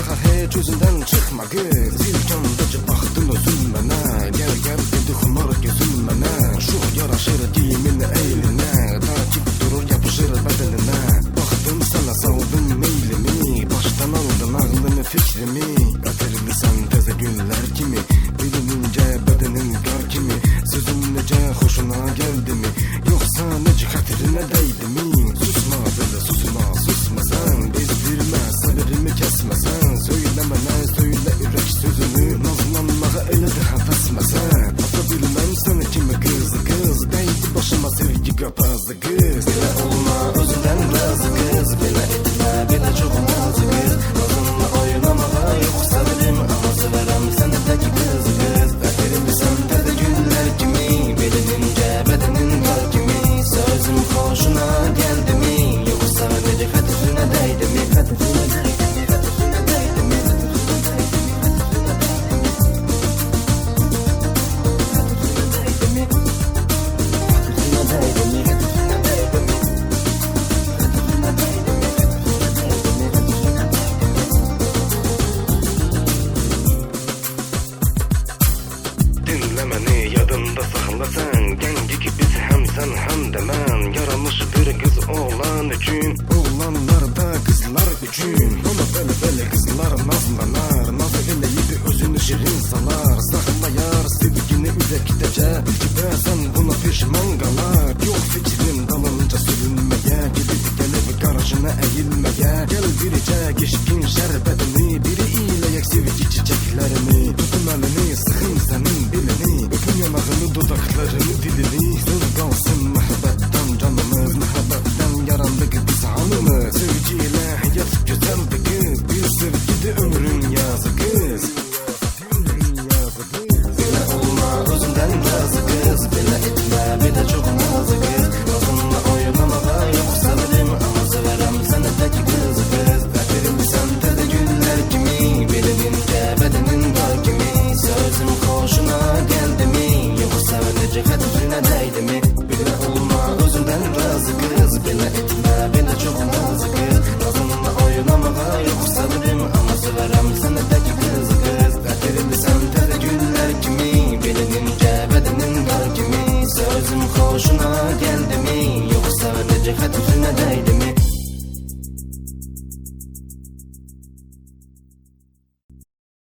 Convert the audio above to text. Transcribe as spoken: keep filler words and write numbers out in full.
daha hiç özünden çıkma kız. İlkandacı baktın özülmene, gel gel dedi humar gözülmene. Şu yaraşır giyimini eğline, takip durur yapışır bedenine. Baktım sana saldım meylimi, baştan aldın aklını fikrimi. Kaderini sen teze günler kimi, bilinince bedenin kar kimi. Sözüm nece hoşuna geldi mi, yoksa nece kaderine değdi mi? Susma böyle susma, susma sen, bezdirme sabırımı kesme sen. Söyleme ne söyle ürek sözünü, nazlanmağa öyle de hafesme sen. Atabilmem sana kimi kız kız, değdi başıma sevgi kapazı kız. Bile olma özünden razı kız, bile etme bile çok nazı kız. Nazınla oynamağa yok sabırım, ama severim seni tek kız kız. Kaderimi sende de güller kimi, bilinince bedenin kar kimi. Sözüm hoşuna geldi mi, yoksa nece kaderine değdi mi? Kaderine değdi mi? Kaderine değdi mi? Dinlemeni yadında sakla sen, genci ki biz hem sen hem de ben. Yaramış bir kız oğlan için, oğlanlar da kızlar için. Ama böyle böyle kızlar nazlanar, nazı ile yedi özünü şirin salar. Sakla yar sevgini yüreklice, bil ki be sen buna pişman kalar. Yok fikrin dalınca sürünmeye, gidip gelip garajına eğilmeye. Gel birice geçkin şerbetini, biri ile yak sevgi çiçeklerini. Tutun elini sıkın senin bilini, öpün yanağını dudaklarını dilini. Söz kalsın muhabbetten canımız, muhabbetten yarandık biz hanımız. Sevgiyle hayat güzeldi kız, bir sevgide ömrün yazı kız. Bile olma özünden razı kız, bile etme bile çok nazı kız. Nazınla oynamağa yok sabırım, ama severim seni tek kız kız. Kaderimi sende de güller kimi, bilinince bedenin kar kimi. Sözüm hoşuna geldi mi, yoksa nece kaderine değdi mi? Bile olma özünden razı kız, bile etme bile çok nazı kız. Nazınla oynamağa yok sabırım, ama severim seni tek kız kız. Kaderimi sende de güller kimi, bilinince bedenin kar kimi. Sözüm hoşuna geldi mi, yoksa nece kaderine değdi mi?